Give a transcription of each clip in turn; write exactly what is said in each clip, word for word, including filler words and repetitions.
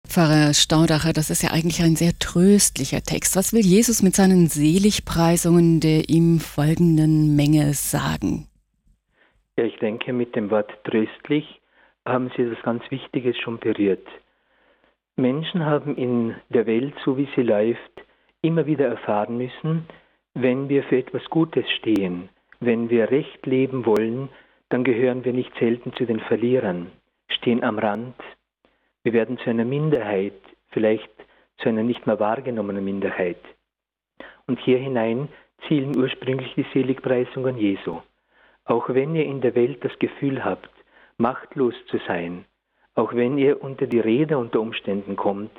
Pfarrer Staudacher, das ist ja eigentlich ein sehr tröstlicher Text. Was will Jesus mit seinen Seligpreisungen der ihm folgenden Menge sagen? Ja, ich denke, mit dem Wort tröstlich haben Sie etwas ganz Wichtiges schon berührt. Menschen haben in der Welt, so wie sie läuft, immer wieder erfahren müssen, wenn wir für etwas Gutes stehen, wenn wir recht leben wollen, dann gehören wir nicht selten zu den Verlierern, stehen am Rand. Wir werden zu einer Minderheit, vielleicht zu einer nicht mehr wahrgenommenen Minderheit. Und hier hinein zielen ursprünglich die Seligpreisungen Jesu. Auch wenn ihr in der Welt das Gefühl habt, machtlos zu sein, auch wenn ihr unter die Räder unter Umständen kommt,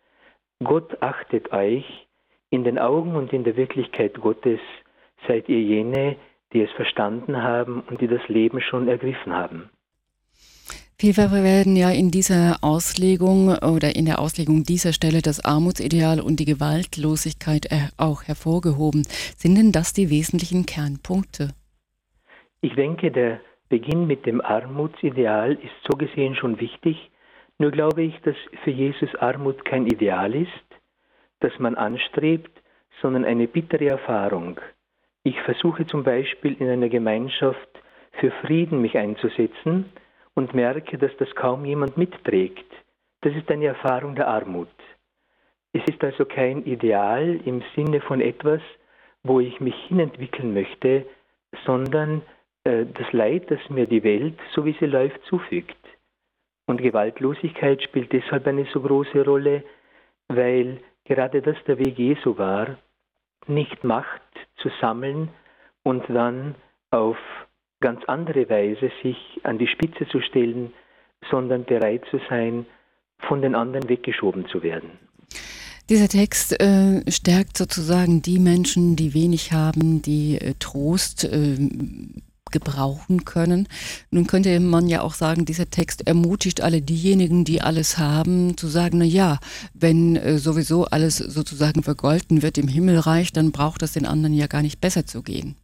Gott achtet euch, in den Augen und in der Wirklichkeit Gottes seid ihr jene, die es verstanden haben und die das Leben schon ergriffen haben. Vielfach werden ja in dieser Auslegung oder in der Auslegung dieser Stelle das Armutsideal und die Gewaltlosigkeit auch hervorgehoben. Sind denn das die wesentlichen Kernpunkte? Ich denke, der Beginn mit dem Armutsideal ist so gesehen schon wichtig. Nur glaube ich, dass für Jesus Armut kein Ideal ist, das man anstrebt, sondern eine bittere Erfahrung. Ich versuche zum Beispiel in einer Gemeinschaft für Frieden mich einzusetzen und merke, dass das kaum jemand mitträgt. Das ist eine Erfahrung der Armut. Es ist also kein Ideal im Sinne von etwas, wo ich mich hinentwickeln möchte, sondern äh, das Leid, das mir die Welt, so wie sie läuft, zufügt. Und Gewaltlosigkeit spielt deshalb eine so große Rolle, weil gerade das der Weg Jesu war, nicht Macht zu sammeln und dann auf ganz andere Weise sich an die Spitze zu stellen, sondern bereit zu sein, von den anderen weggeschoben zu werden. Dieser Text äh, stärkt sozusagen die Menschen, die wenig haben, die äh, Trost äh, gebrauchen können. Nun könnte man ja auch sagen, dieser Text ermutigt alle diejenigen, die alles haben, zu sagen, na ja, wenn äh, sowieso alles sozusagen vergolten wird im Himmelreich, dann braucht es den anderen ja gar nicht besser zu gehen.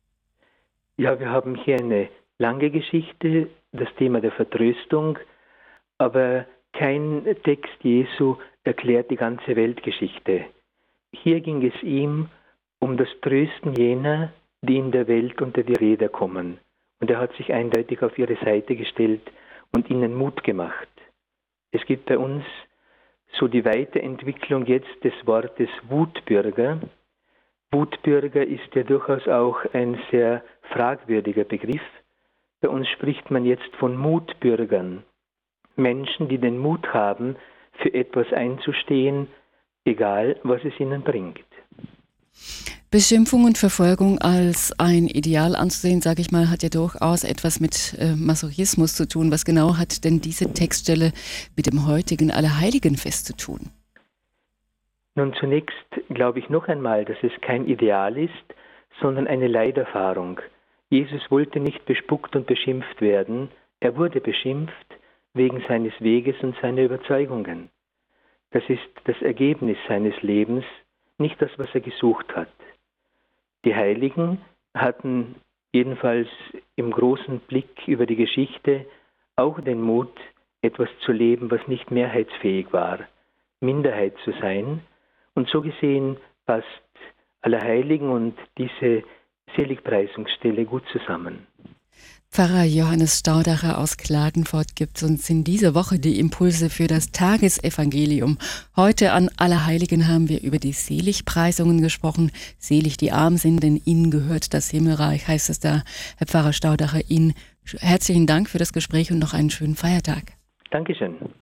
Ja, wir haben hier eine lange Geschichte, das Thema der Vertröstung, aber kein Text Jesu erklärt die ganze Weltgeschichte. Hier ging es ihm um das Trösten jener, die in der Welt unter die Räder kommen. Und er hat sich eindeutig auf ihre Seite gestellt und ihnen Mut gemacht. Es gibt bei uns so die Weiterentwicklung jetzt des Wortes Wutbürger. Wutbürger ist ja durchaus auch ein sehr fragwürdiger Begriff. Bei uns spricht man jetzt von Mutbürgern. Menschen, die den Mut haben, für etwas einzustehen, egal was es ihnen bringt. Beschimpfung und Verfolgung als ein Ideal anzusehen, sage ich mal, hat ja durchaus etwas mit äh, Masochismus zu tun. Was genau hat denn diese Textstelle mit dem heutigen Allerheiligenfest zu tun? Nun, zunächst glaube ich noch einmal, dass es kein Ideal ist, sondern eine Leiderfahrung. Jesus wollte nicht bespuckt und beschimpft werden. Er wurde beschimpft wegen seines Weges und seiner Überzeugungen. Das ist das Ergebnis seines Lebens, nicht das, was er gesucht hat. Die Heiligen hatten jedenfalls im großen Blick über die Geschichte auch den Mut, etwas zu leben, was nicht mehrheitsfähig war, Minderheit zu sein. Und so gesehen passt Allerheiligen und diese Seligpreisungsstelle gut zusammen. Pfarrer Johannes Staudacher aus Klagenfurt gibt uns in dieser Woche die Impulse für das Tagesevangelium. Heute an Allerheiligen haben wir über die Seligpreisungen gesprochen. Selig die Armen sind, denn ihnen gehört das Himmelreich, heißt es da. Herr Pfarrer Staudacher, Ihnen herzlichen Dank für das Gespräch und noch einen schönen Feiertag. Dankeschön.